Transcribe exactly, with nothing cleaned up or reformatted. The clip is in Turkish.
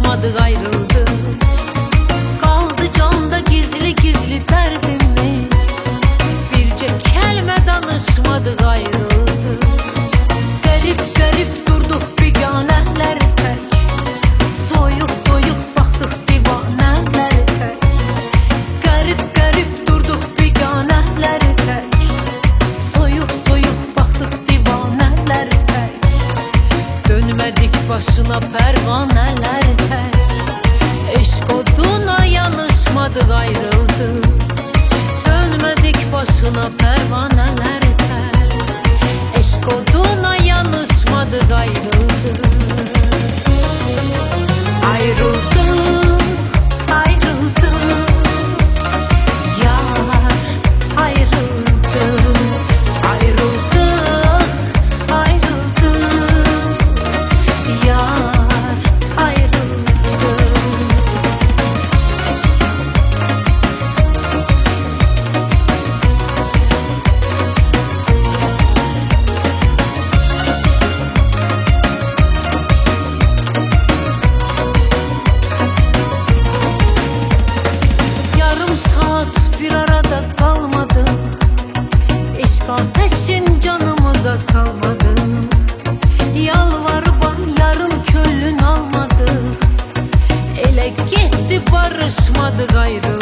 danışmadık ayrıldık. Kaldı canda gizli gizli derdimiz, birce kelime danışmadık ayrıldık. Garip garip durduk biganeler tek, soyuk soyuk baktık divaneler tek. Garip garip durduk biganeler tek, soyuk soyuk baktık divaneler tek. Dönmedik başına pervaneler tek, eşk oduna yanışmadık ayrıldık. Dönmedik başına pervaneler tek, eşk oduna yanışmadık ayrıldık. Ayrıldık, ayrıldık, yar ayrıldık. Ayrıldık, ayrıldık, yar ayrıldık. Yarım saat bir arada kalmadık, eşk ateşin canımıza salmadık. Yalvarban yarım kölün almadık, ele gitti barışmadık ayrı.